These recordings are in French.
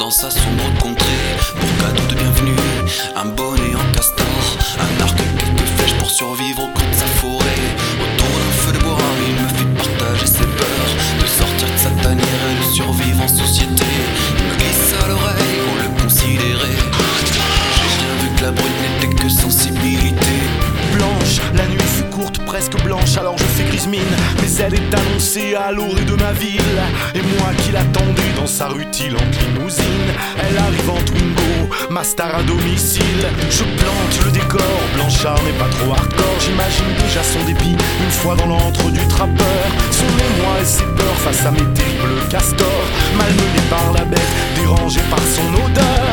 dans sa sombre contrée. Pour cadeau de bienvenue, un bonnet en castor, un arc et quelques flèches pour survivre au creux de sa forêt. Autour d'un feu de bois, il me fait partager ses peurs, de sortir de sa tanière et de survivre en société. Il me glisse à l'oreille qu'on le considérait. J'ai bien vu que la brute n'était que sensibilité. Blanche, la nuit fut courte, presque blanche, alors je fais grise mine. Mais elle est annoncée à l'orée de ma ville, et moi qui l'attendais dans sa rutilante limousine. Elle arrive en Twingo, ma star à domicile. Je plante le décor, Blanchard n'est pas trop hardcore. J'imagine déjà son dépit, une fois dans l'antre du trappeur. Son émoi et ses peurs face à mes terribles castors. Malmené par la bête, dérangé par son odeur.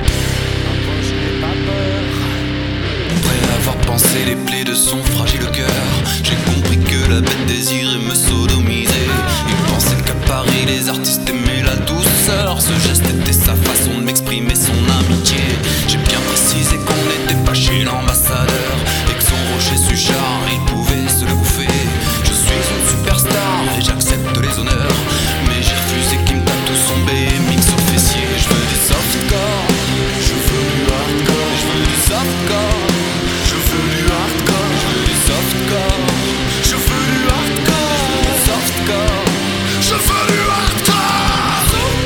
Je n'ai pas peur. Après avoir pansé les plaies de son fragile cœur, j'ai compris que la bête désirait me sodomiser. Il pensait qu'à Paris les artistes aimaient la douceur. Ce geste était sa façon de m'exprimer son amitié. J'ai bien précisé qu'on n'était pas chez l'ambassadeur et que son rocher Suchard, il pouvait se le bouffer. Je suis une superstar et j'accepte les honneurs, mais j'ai refusé qu'il me tatoue son BMX au fessier. Je veux du softcore, je veux du hardcore, je veux du softcore. Je veux du hardcore, je veux du softcore. Je veux du hardcore, softcore. Je veux du hardcore,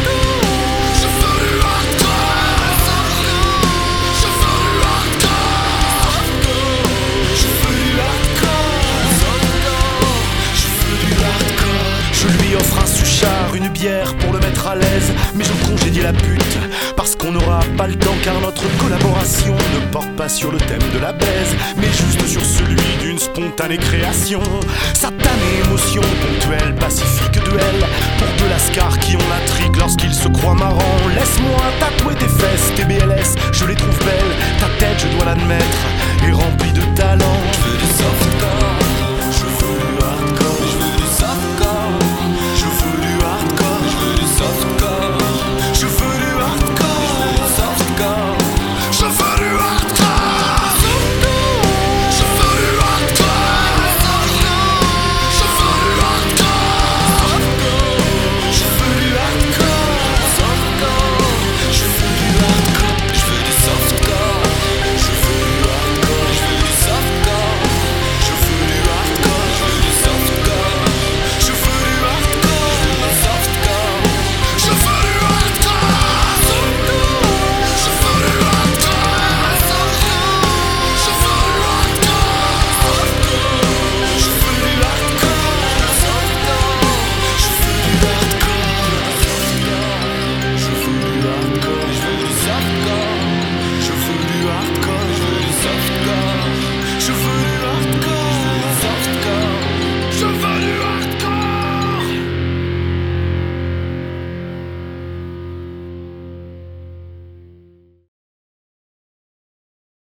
je veux du hardcore, je veux du hardcore, je veux du hardcore, je veux du hardcore. Je lui offre un Suchard, une bière pour le mettre à l'aise, mais je congédie la pute parce qu'on n'aura pas le temps, car notre collaboration ne porte pas sur le thème de la baise, mais juste sur celui d'une spontanée création. Satanée émotion ponctuelle, pacifique duel pour deux lascars qui ont la trique lorsqu'ils se croient marrants. Laisse-moi tatouer tes fesses, tes BLS, je les trouve belles. Ta tête, je dois l'admettre,